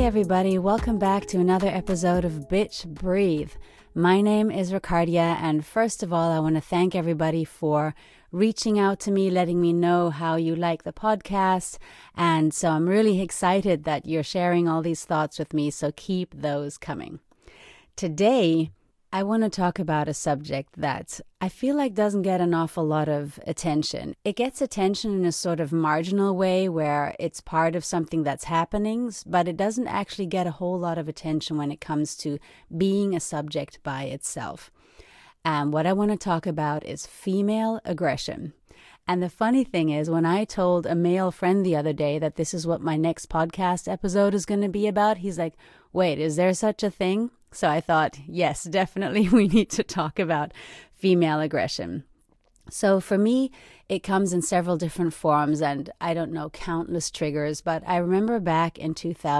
Hey everybody, welcome back to another episode of Bitch Breathe. My name is Ricardia, and first of all, I want to thank everybody for reaching out to me, letting me know how you like the podcast, and so I'm really excited that you're sharing all these thoughts with me, so keep those coming. Today, I want to talk about a subject that I feel like doesn't get an awful lot of attention. It gets attention in a sort of marginal way where it's part of something that's happening, but it doesn't actually get a whole lot of attention when it comes to being a subject by itself. And what I want to talk about is female aggression. And the funny thing is, when I told a male friend the other day that this is what my next podcast episode is going to be about, he's like, wait, is there such a thing? So I thought, yes, definitely we need to talk about female aggression. So for me, it comes in several different forms and I don't know, countless triggers. But I remember back in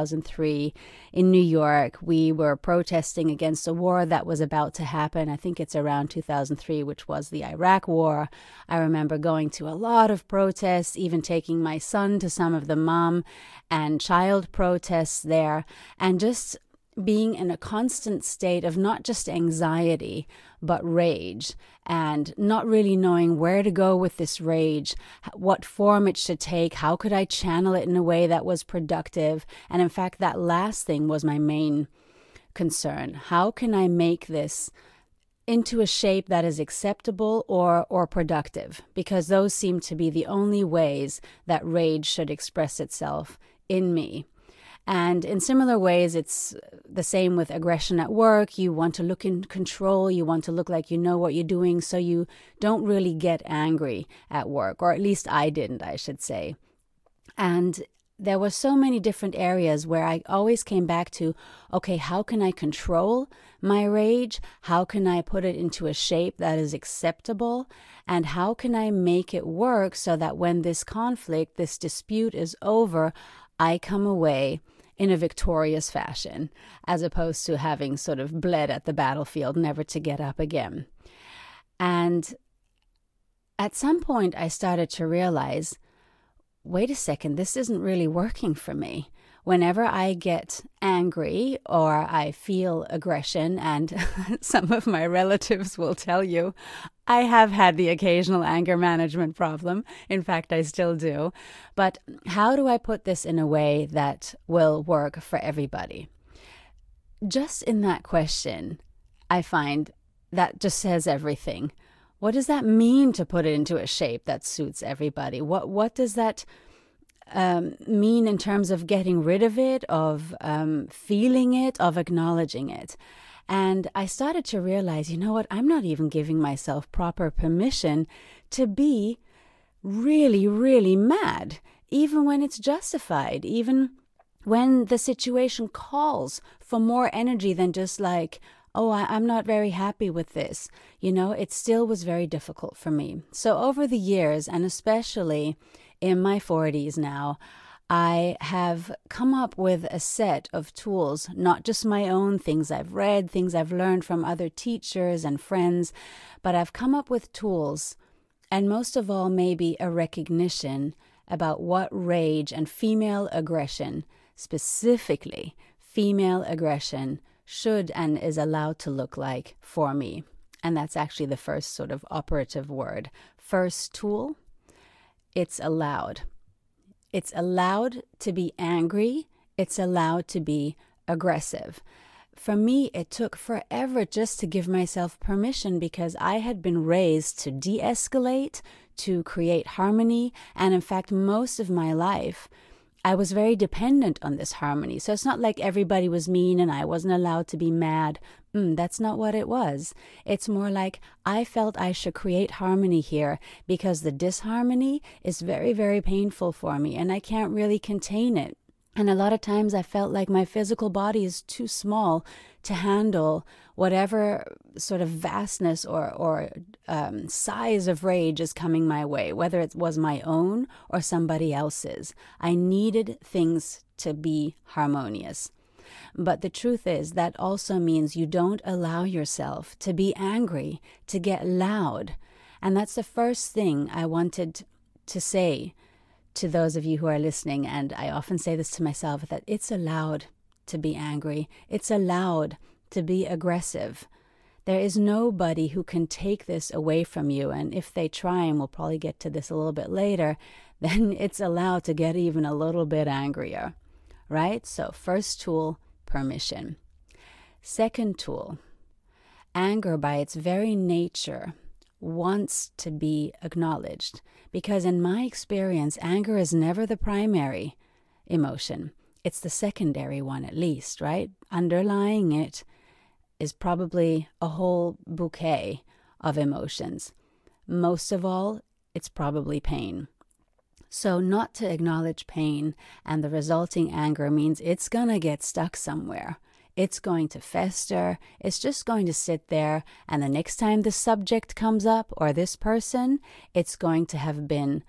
2003 in New York, we were protesting against a war that was about to happen. I think it's around 2003, which was the Iraq War. I remember going to a lot of protests, even taking my son to some of the mom and child protests there, and just being in a constant state of not just anxiety, but rage, and not really knowing where to go with this rage, what form it should take, how could I channel it in a way that was productive. And in fact, that last thing was my main concern. How can I make this into a shape that is acceptable or productive? Because those seem to be the only ways that rage should express itself in me. And in similar ways, it's the same with aggression at work. You want to look in control. You want to look like you know what you're doing, so you don't really get angry at work, or at least I didn't, I should say. And there were so many different areas where I always came back to, okay, how can I control my rage? How can I put it into a shape that is acceptable? And how can I make it work so that when this conflict, this dispute is over, I come away in a victorious fashion, as opposed to having sort of bled at the battlefield, never to get up again. And at some point, I started to realize, wait a second, this isn't really working for me. Whenever I get angry or I feel aggression, and some of my relatives will tell you, I have had the occasional anger management problem. In fact, I still do. But how do I put this in a way that will work for everybody? Just in that question, I find that just says everything. What does that mean to put it into a shape that suits everybody? What does that mean in terms of getting rid of it, of feeling it, of acknowledging it? And I started to realize, you know what, I'm not even giving myself proper permission to be really, really mad, even when it's justified, even when the situation calls for more energy than just like, oh, I'm not very happy with this. You know, it still was very difficult for me. So over the years, and especially in my 40s now, I have come up with a set of tools, not just my own, things I've read, things I've learned from other teachers and friends, but I've come up with tools, and most of all, maybe a recognition about what rage and female aggression, specifically female aggression, should and is allowed to look like for me. And that's actually the first sort of operative word. First tool, it's allowed. It's allowed to be angry. It's allowed to be aggressive. For me, it took forever just to give myself permission, because I had been raised to de-escalate, to create harmony, and in fact, most of my life, I was very dependent on this harmony. So it's not like everybody was mean and I wasn't allowed to be mad. That's not what it was. It's more like I felt I should create harmony here because the disharmony is very, very painful for me and I can't really contain it. And a lot of times I felt like my physical body is too small to handle whatever sort of vastness or size of rage is coming my way, whether it was my own or somebody else's. I needed things to be harmonious. But the truth is that also means you don't allow yourself to be angry, to get loud. And that's the first thing I wanted to say to those of you who are listening, and I often say this to myself, that it's allowed to be angry. It's allowed to be aggressive. There is nobody who can take this away from you. And if they try, and we'll probably get to this a little bit later, then it's allowed to get even a little bit angrier, right? So first tool, permission. Second tool, anger by its very nature wants to be acknowledged, because in my experience, anger is never the primary emotion. It's the secondary one, at least, right? Underlying it is probably a whole bouquet of emotions. Most of all, it's probably pain. So not to acknowledge pain and the resulting anger means it's going to get stuck somewhere. It's going to fester. It's just going to sit there. And the next time the subject comes up or this person, it's going to have been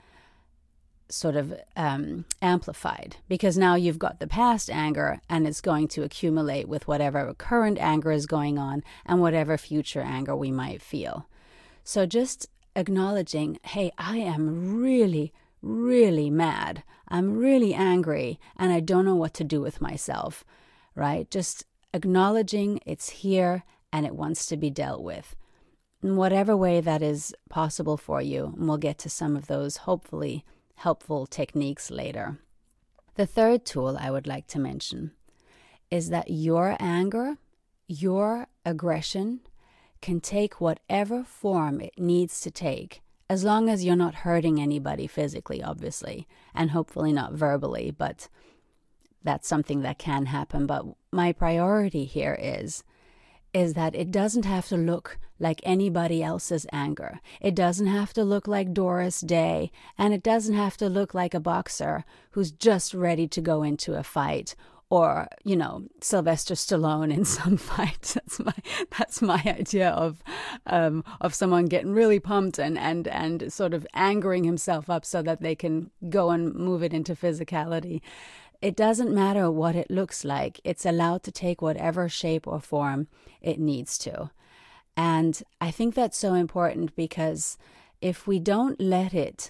sort of amplified, because now you've got the past anger and it's going to accumulate with whatever current anger is going on and whatever future anger we might feel. So just acknowledging, hey, I am really, really mad. I'm really angry and I don't know what to do with myself, right? Just acknowledging it's here and it wants to be dealt with in whatever way that is possible for you. And we'll get to some of those hopefully helpful techniques later. The third tool I would like to mention is that your anger, your aggression can take whatever form it needs to take, as long as you're not hurting anybody physically, obviously, and hopefully not verbally, but that's something that can happen. But my priority here is that it doesn't have to look like anybody else's anger. It doesn't have to look like Doris Day, and it doesn't have to look like a boxer who's just ready to go into a fight, or, you know, Sylvester Stallone in some fight. That's my idea of someone getting really pumped and sort of angering himself up so that they can go and move it into physicality. It doesn't matter what it looks like. It's allowed to take whatever shape or form it needs to. And I think that's so important, because if we don't let it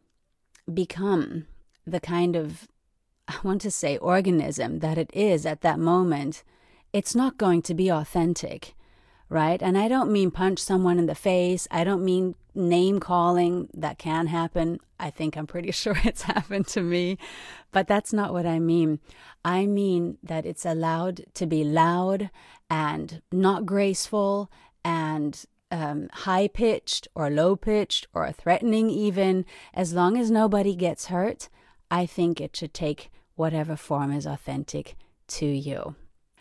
become the kind of, I want to say, organism that it is at that moment, it's not going to be authentic, right? And I don't mean punch someone in the face. I don't mean name calling. That can happen. I'm pretty sure it's happened to me, but that's not what I mean. I mean that it's allowed to be loud and not graceful and high-pitched or low-pitched or threatening even. As long as nobody gets hurt, I think it should take whatever form is authentic to you.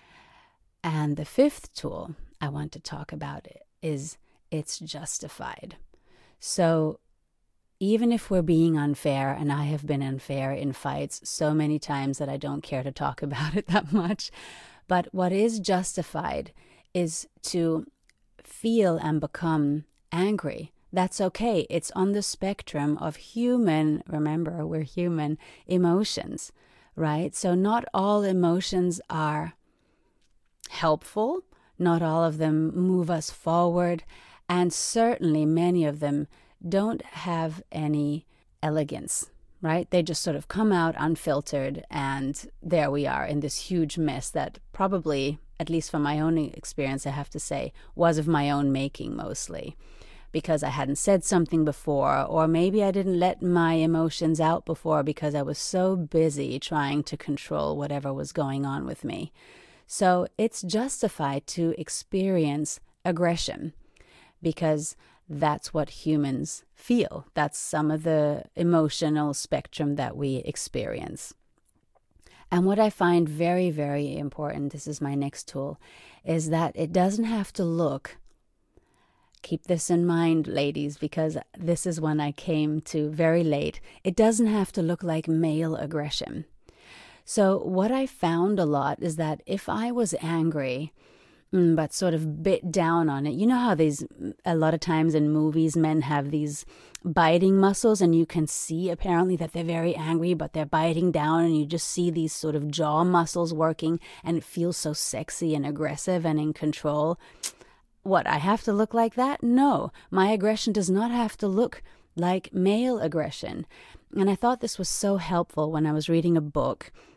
And the fifth tool I want to talk about is it's justified. So even if we're being unfair, and I have been unfair in fights so many times that I don't care to talk about it that much, but what is justified is to feel and become angry. That's okay. It's on the spectrum of human, remember, we're human, emotions, right? So not all emotions are helpful. Not all of them move us forward. And certainly many of them don't have any elegance, right? They just sort of come out unfiltered, and there we are in this huge mess that probably, at least from my own experience, I have to say, was of my own making mostly, because I hadn't said something before, or maybe I didn't let my emotions out before because I was so busy trying to control whatever was going on with me. So it's justified to experience aggression, because that's what humans feel. That's some of the emotional spectrum that we experience. And what I find very, very important, this is my next tool, is that it doesn't have to look, keep this in mind, ladies, because this is one I came to very late, it doesn't have to look like male aggression. So what I found a lot is that if I was angry, but sort of bit down on it. You know how a lot of times in movies, men have these biting muscles, and you can see apparently that they're very angry, but they're biting down, and you just see these sort of jaw muscles working, and it feels so sexy and aggressive and in control. What, I have to look like that? No, my aggression does not have to look like male aggression. And I thought this was so helpful when I was reading a book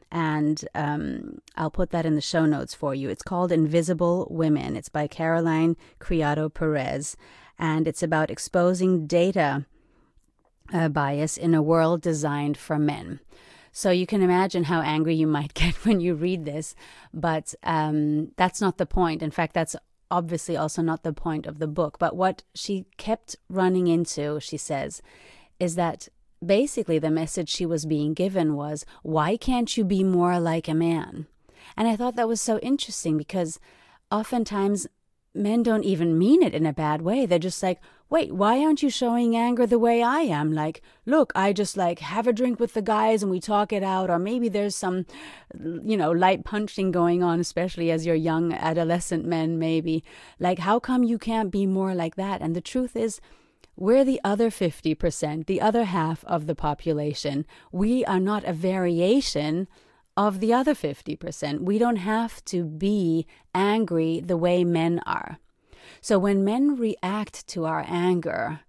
And I'll put that in the show notes for you. It's called Invisible Women. It's by Caroline Criado Perez, and it's about exposing data bias in a world designed for men. So you can imagine how angry you might get when you read this, but that's not the point. In fact, that's obviously also not the point of the book. But what she kept running into, she says, is that basically the message she was being given was, why can't you be more like a man? And I thought that was so interesting, because oftentimes men don't even mean it in a bad way. They're just like, wait, why aren't you showing anger the way I am? Like, look, I just like have a drink with the guys and we talk it out. Or maybe there's some, light punching going on, especially as you're young adolescent men, maybe. Like, how come you can't be more like that? And the truth is, we're the other 50%, the other half of the population. We are not a variation of the other 50%. We don't have to be angry the way men are. So when men react to our anger,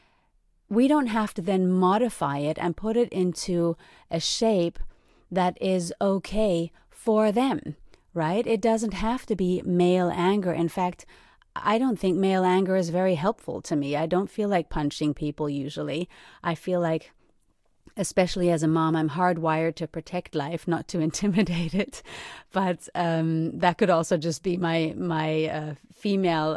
we don't have to then modify it and put it into a shape that is okay for them, right? It doesn't have to be male anger. In fact, I don't think male anger is very helpful to me. I don't feel like punching people usually. I feel like, especially as a mom, I'm hardwired to protect life, not to intimidate it. But that could also just be my female,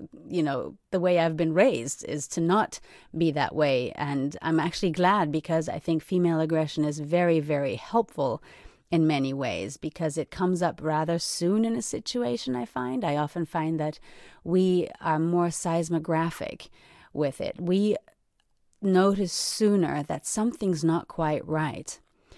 the way I've been raised is to not be that way. And I'm actually glad, because I think female aggression is very, very helpful in many ways, because it comes up rather soon in a situation. I often find that we are more seismographic with it. We notice sooner that something's not quite right.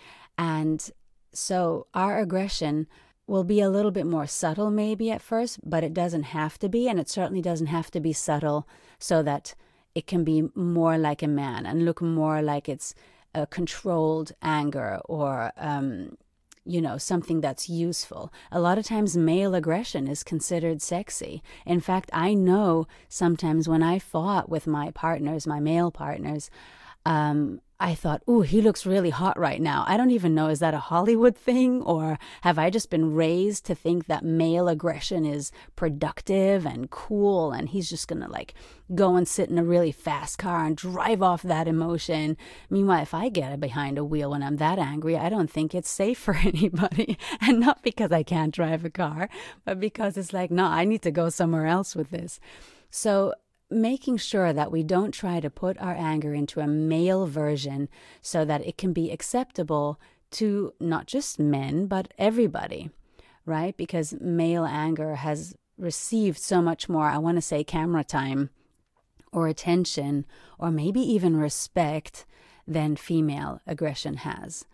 And so our aggression will be a little bit more subtle maybe at first, but it doesn't have to be. And it certainly doesn't have to be subtle so that it can be more like a man and look more like it's a controlled anger or something that's useful. A lot of times male aggression is considered sexy. In fact, I know sometimes when I fought with my partners, my male partners, I thought, ooh, he looks really hot right now. I don't even know, is that a Hollywood thing, or have I just been raised to think that male aggression is productive and cool and he's just going to like go and sit in a really fast car and drive off that emotion? Meanwhile, if I get behind a wheel when I'm that angry, I don't think it's safe for anybody. And not because I can't drive a car, but because it's like, no, I need to go somewhere else with this. So making sure that we don't try to put our anger into a male version so that it can be acceptable to not just men, but everybody, right? Because male anger has received so much more, I want to say, camera time or attention or maybe even respect than female aggression has.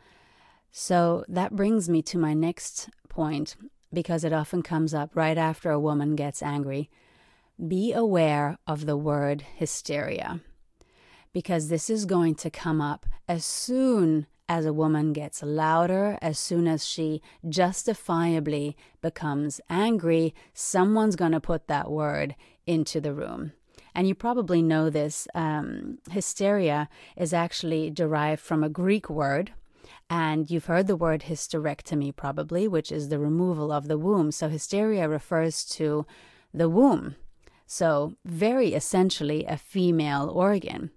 So that brings me to my next point, because it often comes up right after a woman gets angry. Be aware of the word hysteria, because this is going to come up as soon as a woman gets louder, as soon as she justifiably becomes angry. Someone's going to put that word into the room. And you probably know this. Hysteria is actually derived from a Greek word. And you've heard the word hysterectomy probably, which is the removal of the womb. So hysteria refers to the womb. So very essentially a female organ.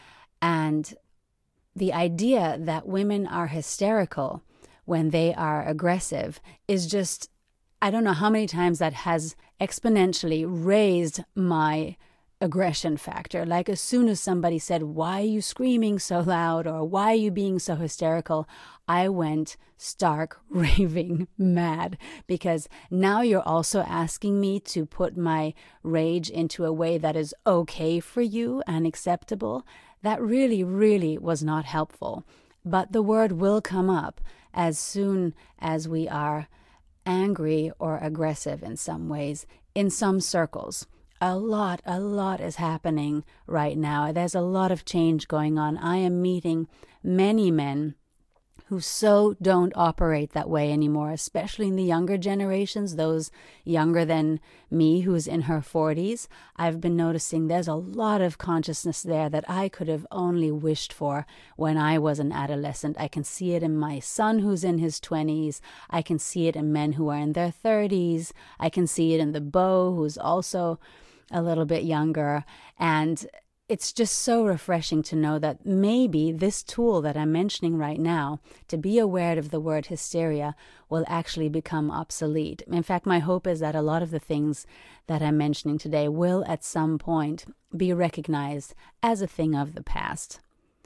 And the idea that women are hysterical when they are aggressive is just, I don't know how many times that has exponentially raised my aggression factor. Like as soon as somebody said, why are you screaming so loud, or why are you being so hysterical, I went stark raving mad, because now you're also asking me to put my rage into a way that is okay for you and acceptable. That really, really was not helpful. But the word will come up as soon as we are angry or aggressive in some ways, in some circles. A lot is happening right now. There's a lot of change going on. I am meeting many men who so don't operate that way anymore, especially in the younger generations, those younger than me who's in her 40s. I've been noticing there's a lot of consciousness there that I could have only wished for when I was an adolescent. I can see it in my son who's in his 20s. I can see it in men who are in their 30s. I can see it in the beau who's also a little bit younger. And it's just so refreshing to know that maybe this tool that I'm mentioning right now, to be aware of the word hysteria, will actually become obsolete. In fact, my hope is that a lot of the things that I'm mentioning today will at some point be recognized as a thing of the past.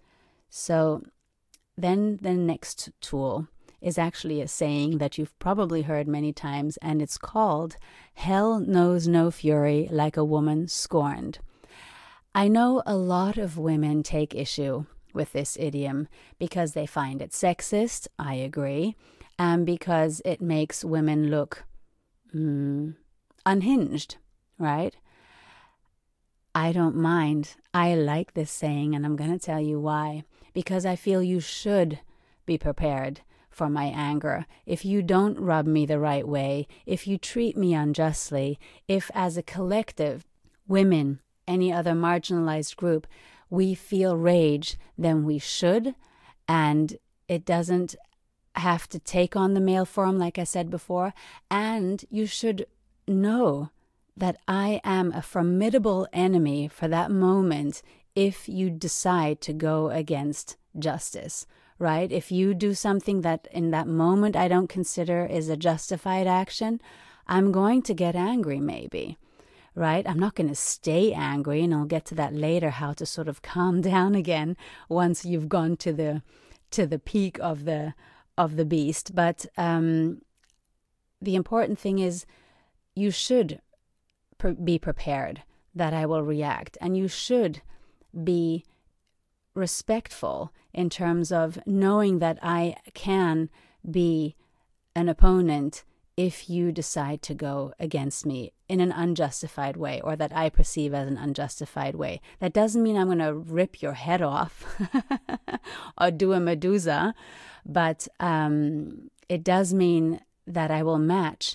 So then the next tool is actually a saying that you've probably heard many times, and it's called, "Hell knows no fury like a woman scorned." I know a lot of women take issue with this idiom because they find it sexist, I agree, and because it makes women look unhinged, right? I don't mind. I like this saying, and I'm going to tell you why. Because I feel you should be prepared for my anger. If you don't rub me the right way, if you treat me unjustly, if as a collective, women, any other marginalized group, we feel rage, then we should, and it doesn't have to take on the male form, like I said before, and you should know that I am a formidable enemy for that moment if you decide to go against justice, right? If you do something that in that moment I don't consider is a justified action, I'm going to get angry maybe. Right? I'm not going to stay angry, and I'll get to that later, how to sort of calm down again once you've gone to the peak of the beast. But the important thing is you should be prepared that I will react, and you should be respectful in terms of knowing that I can be an opponent if you decide to go against me in an unjustified way, or that I perceive as an unjustified way. That doesn't mean I'm going to rip your head off or do a Medusa, but it does mean that I will match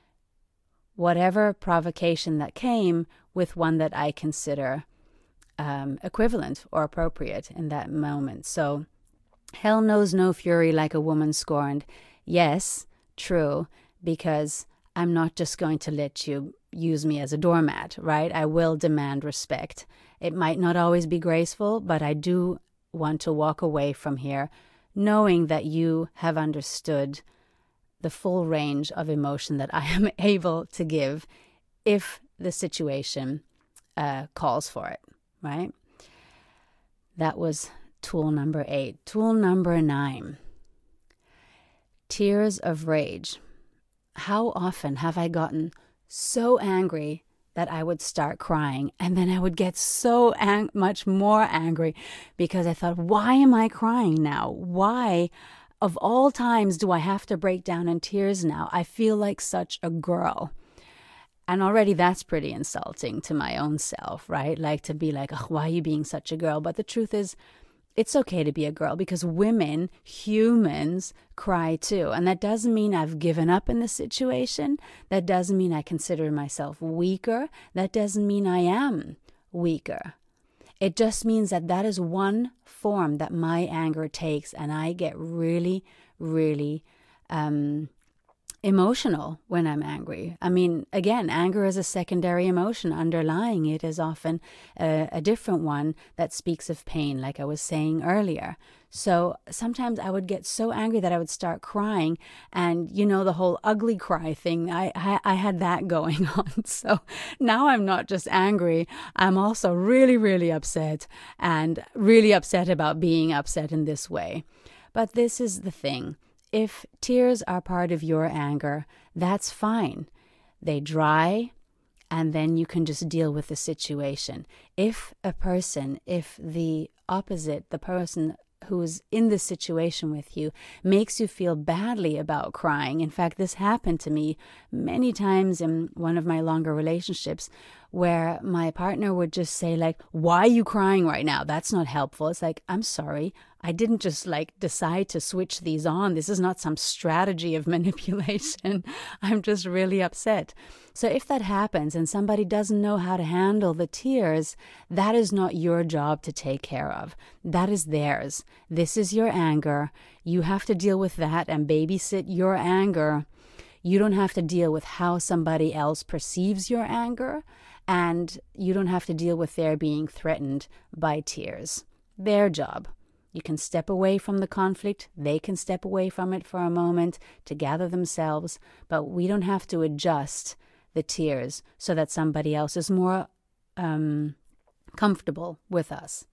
whatever provocation that came with one that I consider equivalent or appropriate in that moment. So, hell knows no fury like a woman scorned. Yes, true. Because I'm not just going to let you use me as a doormat, right? I will demand respect. It might not always be graceful, but I do want to walk away from here knowing that you have understood the full range of emotion that I am able to give if the situation calls for it, right? That was tool number 8. Tool number 9, tears of rage. How often have I gotten so angry that I would start crying, and then I would get so much more angry because I thought, why am I crying now? Why, of all times, do I have to break down in tears now? I feel like such a girl. And already that's pretty insulting to my own self, right? Like to be like, oh, why are you being such a girl? But the truth is, it's okay to be a girl because women, humans, cry too. And that doesn't mean I've given up in the situation. That doesn't mean I consider myself weaker. That doesn't mean I am weaker. It just means that that is one form that my anger takes, and I get really, really emotional when I'm angry. I mean, again, anger is a secondary emotion. Underlying it is often a different one that speaks of pain, like I was saying earlier. So sometimes I would get so angry that I would start crying, and you know, the whole ugly cry thing, I had that going on. So now I'm not just angry, I'm also really, really upset, and really upset about being upset in this way. But this is the thing. If tears are part of your anger, that's fine. They dry, and then you can just deal with the situation. If the opposite, the person who's in this situation with you, makes you feel badly about crying. In fact, this happened to me many times in one of my longer relationships where my partner would just say like, why are you crying right now? That's not helpful. It's like, I'm sorry. I didn't just like decide to switch these on. This is not some strategy of manipulation. I'm just really upset. So if that happens and somebody doesn't know how to handle the tears, that is not your job to take care of. That is theirs. This is your anger. You have to deal with that and babysit your anger. You don't have to deal with how somebody else perceives your anger, and you don't have to deal with their being threatened by tears. Their job. You can step away from the conflict. They can step away from it for a moment to gather themselves, but we don't have to adjust the tears so that somebody else is more comfortable with us.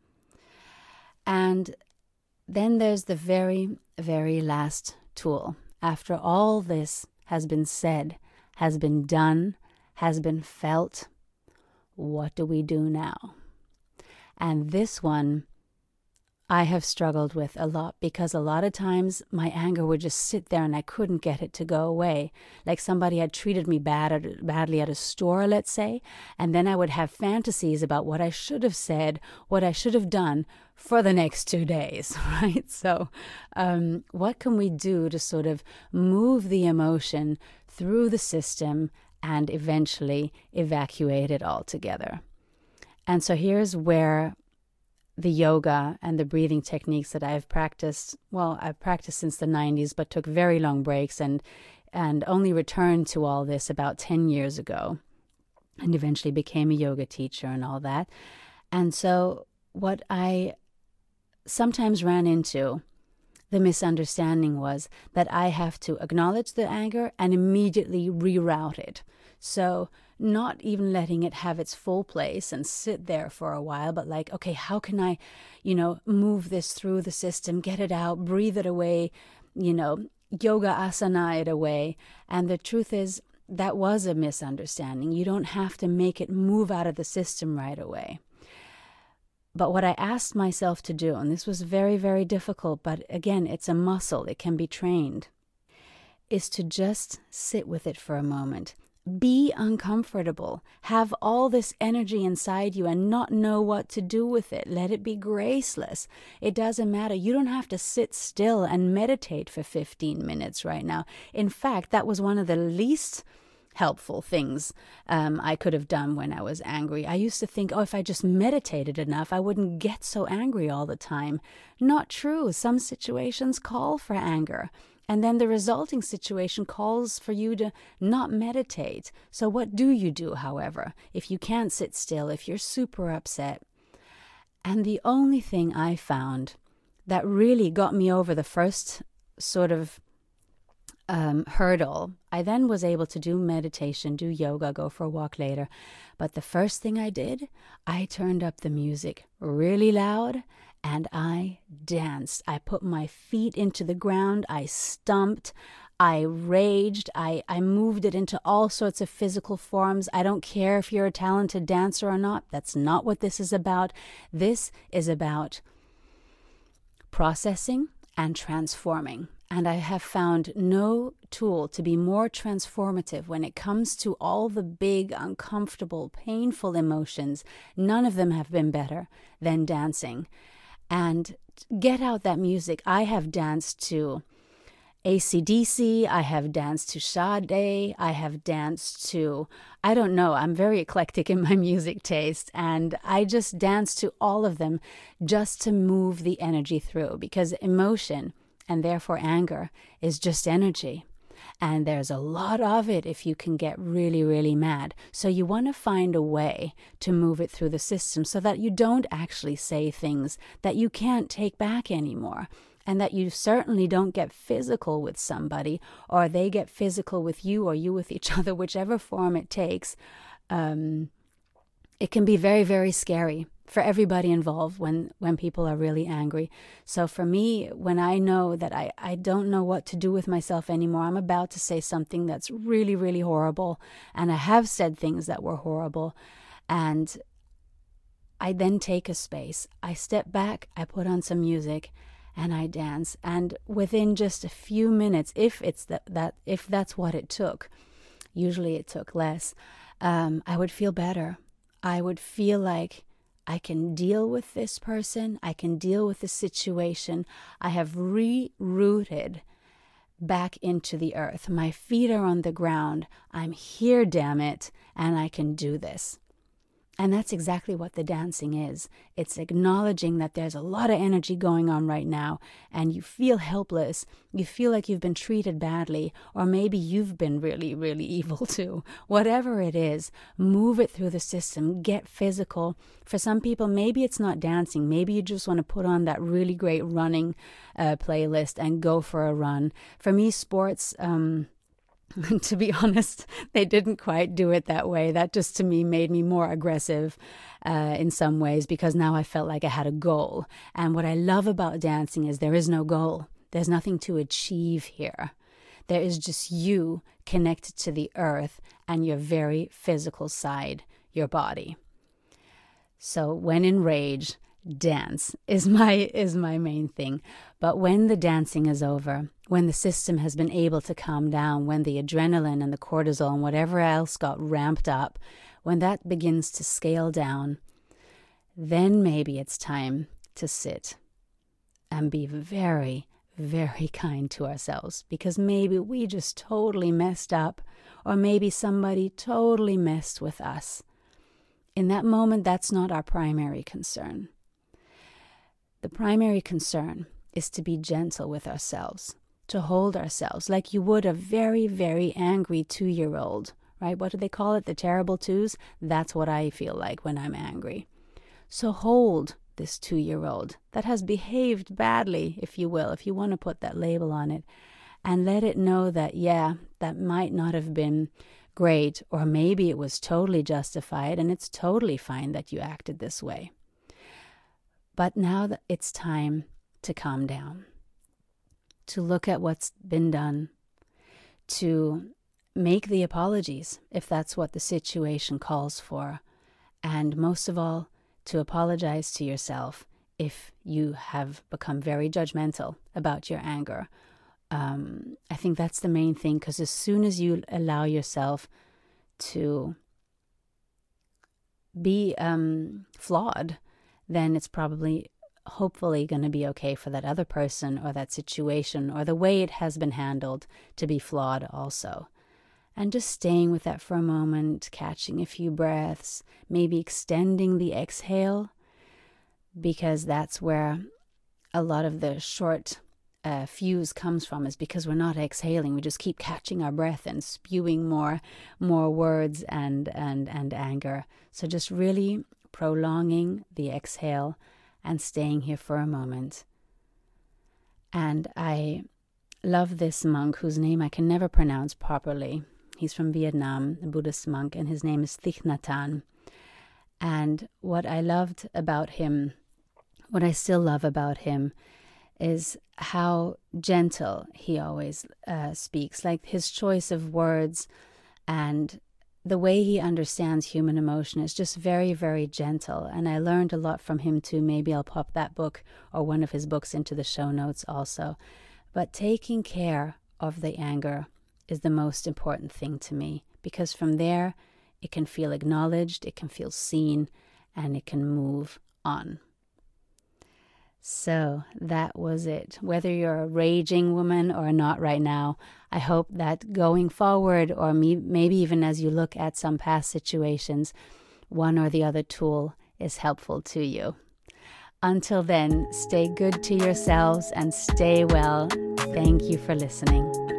And then there's the very, very last tool. After all this has been said, has been done, has been felt, what do we do now? And this one I have struggled with a lot, because a lot of times my anger would just sit there and I couldn't get it to go away. Like somebody had treated me badly at a store, let's say, and then I would have fantasies about what I should have said, what I should have done for the next 2 days, right? So what can we do to sort of move the emotion through the system and eventually evacuate it altogether? And so here's where the yoga and the breathing techniques that I've practiced since the 90s, but took very long breaks and only returned to all this about 10 years ago, and eventually became a yoga teacher and all that. And so what I sometimes ran into, the misunderstanding was that I have to acknowledge the anger and immediately reroute it. So not even letting it have its full place and sit there for a while, but like, okay, how can I, move this through the system, get it out, breathe it away, yoga asana it away. And the truth is, that was a misunderstanding. You don't have to make it move out of the system right away. But what I asked myself to do, and this was very, very difficult, but again, it's a muscle, it can be trained, is to just sit with it for a moment. Be uncomfortable. Have all this energy inside you and not know what to do with it. Let it be graceless. It doesn't matter. You don't have to sit still and meditate for 15 minutes right now. In fact, that was one of the least helpful things I could have done when I was angry. I used to think, if I just meditated enough, I wouldn't get so angry all the time. Not true. Some situations call for anger. And then the resulting situation calls for you to not meditate. So what do you do, however, if you can't sit still, if you're super upset? And the only thing I found that really got me over the first sort of hurdle, I then was able to do meditation, do yoga, go for a walk later. But the first thing I did, I turned up the music really loud and I danced. I put my feet into the ground. I stomped. I raged. I moved it into all sorts of physical forms. I don't care if you're a talented dancer or not. That's not what this is about. This is about processing and transforming. And I have found no tool to be more transformative when it comes to all the big, uncomfortable, painful emotions. None of them have been better than dancing. And get out that music. I have danced to AC/DC, I have danced to Sade, I have danced to, I don't know, I'm very eclectic in my music taste, and I just dance to all of them just to move the energy through, because emotion, and therefore anger, is just energy. And there's a lot of it if you can get really, really mad. So you want to find a way to move it through the system so that you don't actually say things that you can't take back anymore. And that you certainly don't get physical with somebody, or they get physical with you, or you with each other, whichever form it takes. It can be very, very scary for everybody involved when people are really angry. So for me, when I know that I don't know what to do with myself anymore, I'm about to say something that's really, really horrible, and I have said things that were horrible, and I then take a space. I step back, I put on some music, and I dance. And within just a few minutes, if that's what it took, usually it took less, I would feel better. I would feel like I can deal with this person, I can deal with this situation. I have rerouted back into the earth. My feet are on the ground. I'm here, damn it, and I can do this. And that's exactly what the dancing is. It's acknowledging that there's a lot of energy going on right now, and you feel helpless. You feel like you've been treated badly, or maybe you've been really, really evil too. Whatever it is, move it through the system. Get physical. For some people, maybe it's not dancing. Maybe you just want to put on that really great running playlist and go for a run. For me, sports... to be honest, they didn't quite do it that way. That just, to me, made me more aggressive in some ways, because now I felt like I had a goal. And what I love about dancing is there is no goal. There's nothing to achieve here. There is just you connected to the earth and your very physical side, your body. So when in rage, dance is my main thing. But when the dancing is over, when the system has been able to calm down, when the adrenaline and the cortisol and whatever else got ramped up, when that begins to scale down, then maybe it's time to sit and be very, very kind to ourselves, because maybe we just totally messed up, or maybe somebody totally messed with us. In that moment, that's not our primary concern. The primary concern is to be gentle with ourselves, to hold ourselves like you would a very, very angry 2-year-old, right? What do they call it? The terrible twos? That's what I feel like when I'm angry. So hold this 2-year-old that has behaved badly, if you will, if you want to put that label on it, and let it know that, yeah, that might not have been great, or maybe it was totally justified and it's totally fine that you acted this way. But now that it's time to calm down, to look at what's been done, to make the apologies if that's what the situation calls for, and most of all, to apologize to yourself if you have become very judgmental about your anger. I think that's the main thing, because as soon as you allow yourself to be flawed, then it's hopefully going to be okay for that other person or that situation or the way it has been handled to be flawed also. And just staying with that for a moment, catching a few breaths, maybe extending the exhale, because that's where a lot of the short fuse comes from, is because we're not exhaling. We just keep catching our breath and spewing more words and anger. So just really prolonging the exhale and staying here for a moment. And I love this monk whose name I can never pronounce properly. He's from Vietnam, a Buddhist monk, and his name is Thich Nhat Hanh. And what I loved about him, what I still love about him, is how gentle he always speaks. Like his choice of words and the way he understands human emotion is just very, very gentle. And I learned a lot from him too. Maybe I'll pop that book or one of his books into the show notes also. But taking care of the anger is the most important thing to me, because from there it can feel acknowledged, it can feel seen, and it can move on. So that was it. Whether you're a raging woman or not right now, I hope that going forward, or maybe even as you look at some past situations, one or the other tool is helpful to you. Until then, stay good to yourselves and stay well. Thank you for listening.